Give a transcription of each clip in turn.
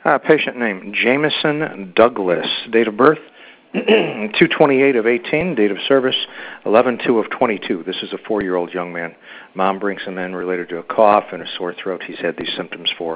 Patient name, Jameson Douglas. Date of birth, 2/28 of 18. Date of service, 11/2 of 22. This is a 4-year-old young man. Mom brings him in related to a cough and a sore throat. He's had these symptoms for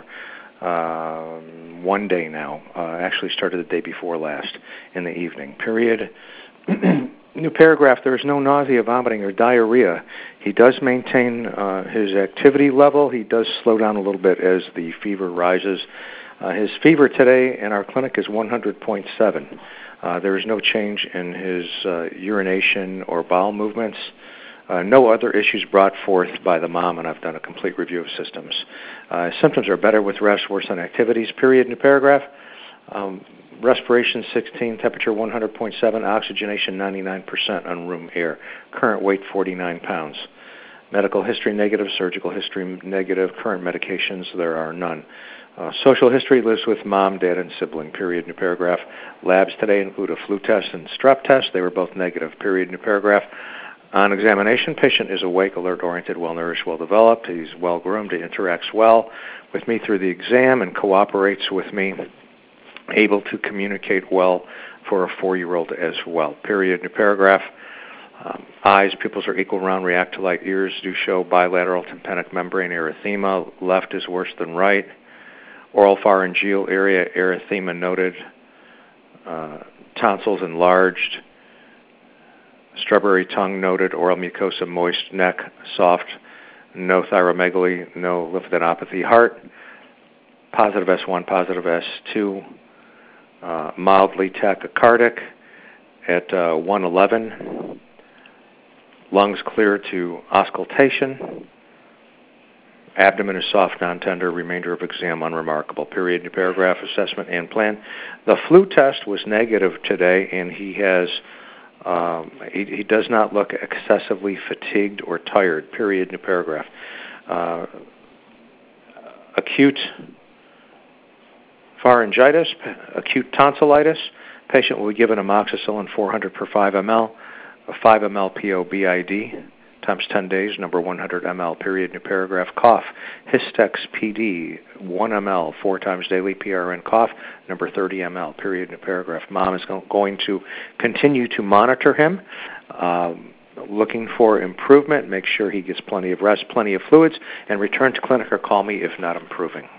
1 day now. Actually started the day before last in the evening. Period. New paragraph, there is no nausea, vomiting, or diarrhea. He does maintain his activity level. He does slow down a little bit as the fever rises. His fever today in our clinic is 100.7. There is no change in his urination or bowel movements. No other issues brought forth by the mom, and I've done a complete review of systems. Symptoms are better with rest, worse on activities. Period. New paragraph. Respiration 16, temperature 100.7, oxygenation 99% on room air. Current weight 49 pounds. Medical history negative, surgical history negative. Current medications, there are none. Social history, lives with mom, dad, and sibling. Period. New paragraph. Labs today include a flu test and strep test. They were both negative. Period. New paragraph. On examination, patient is awake, alert, oriented, well-nourished, well-developed. He's well-groomed. He interacts well with me through the exam and cooperates with me. Able to communicate well for a 4-year-old as well. Period. New paragraph. Eyes, pupils are equal, round, react to light. Ears do show bilateral tympanic membrane erythema. Left is worse than right. Oral pharyngeal area erythema noted. Tonsils enlarged. Strawberry tongue noted. Oral mucosa moist. Neck soft. No thyromegaly. No lymphadenopathy. Heart positive S1, positive S2. Mildly tachycardic at 111. Lungs clear to auscultation. Abdomen is soft, non-tender. Remainder of exam unremarkable. Period. New paragraph. Assessment and plan. The flu test was negative today, and he has he does not look excessively fatigued or tired. Period. New paragraph. Acute pharyngitis, acute tonsillitis. Patient will be given amoxicillin 400 per 5 ml, a 5 ml POBID times 10 days, number 100 ml. Period. New paragraph. Cough, Histex PD 1 ml 4 times daily. PRN cough, number 30 ml. Period. New paragraph. Mom is going to continue to monitor him, looking for improvement. Make sure he gets plenty of rest, plenty of fluids, and return to clinic or call me if not improving.